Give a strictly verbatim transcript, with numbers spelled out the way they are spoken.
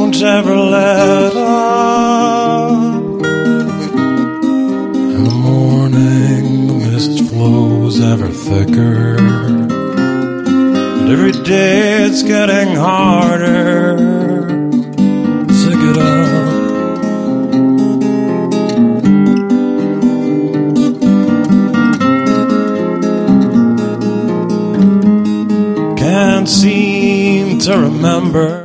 won't ever let up. In the morning, the mist flows ever thicker, and every day it's getting harder. Sick it up. Can't seem to remember